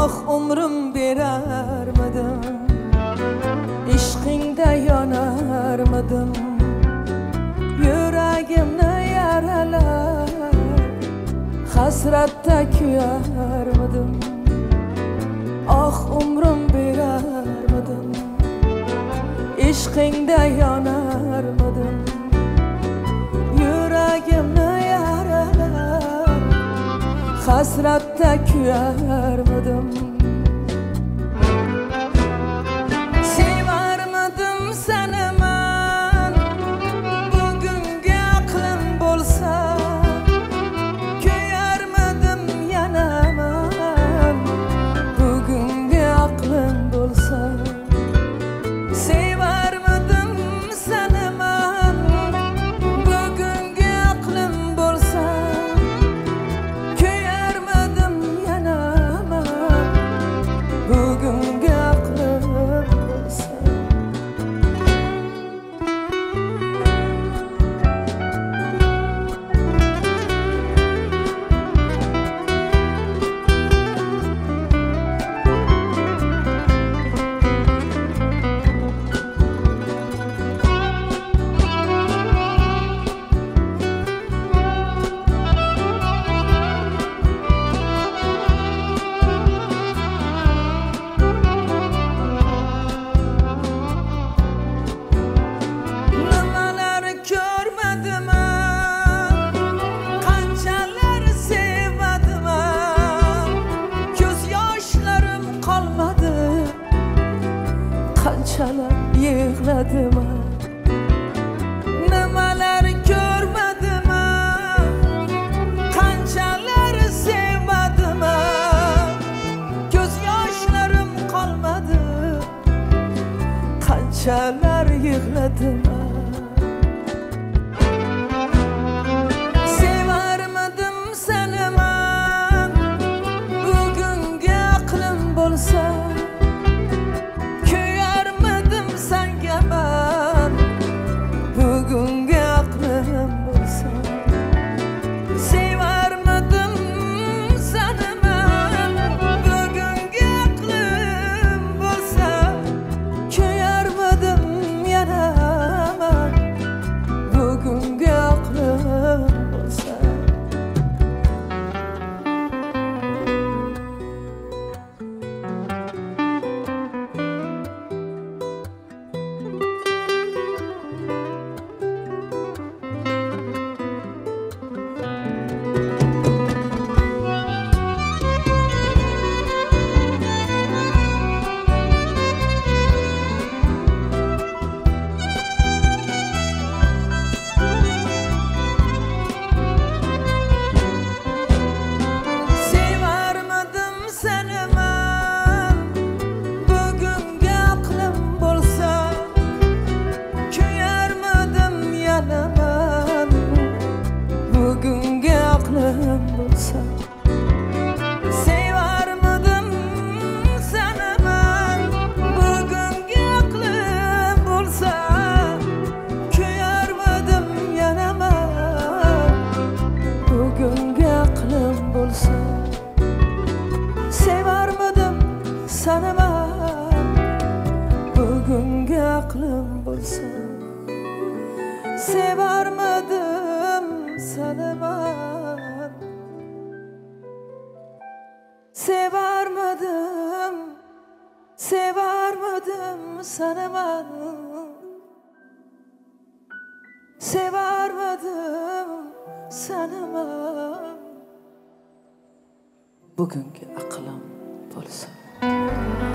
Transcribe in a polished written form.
Ah umrim berarmidim, ishqingda yonarmidim, yuragimni yaralab hasratda kuyarmidim. Ah umrim berarmidim, ishqingda yonarmidim, yuragimni yaralab hasratda kuyarmidim. Sevarmidim seni men, bugungi aqlim bo'lsa, kuyarmidim yana men, bugungi aqlim bo'lsa. Sevarmidim seni men, bugungi aqlim bo'lsa, kuyarmidim yana men, bugungi aqlim bo'lsa. Nimalar ko'rmadim, qanchalar sevmadim, ko'z yoshlarim qolmadi, qanchalar yig'ladim. Nimalar ko'rmadim, qanchalar sevmadim, ko'z yoshlarim qolmadi, qanchalar yig'ladim. Sevarmidim seni men, bugungi aqlim bo'lsa, kuyarmidim senga men, bugungi aqlim bo'lsa. Sevarmidim seni men, bugungi aqlim bo'lsa, kuyarmidim yana men, bugungi aqlim bo'lsa. Sevarmidim seni men, bugungi aqlim bo'lsa, kuyarmidim yana men, bugungi aqlim bo'lsa. Sevarmidim seni men, bugungi aqlim bo'lsa, kuyarmidim yana men, bugungi aqlim bo'lsa. Sevarmidim seni men, bugungi aqlim bo'lsa. Sevarmidim seni men, sevarmidim, sevarmidim seni men, sevarmidim seni men, bugungi aqlim bo'lsa.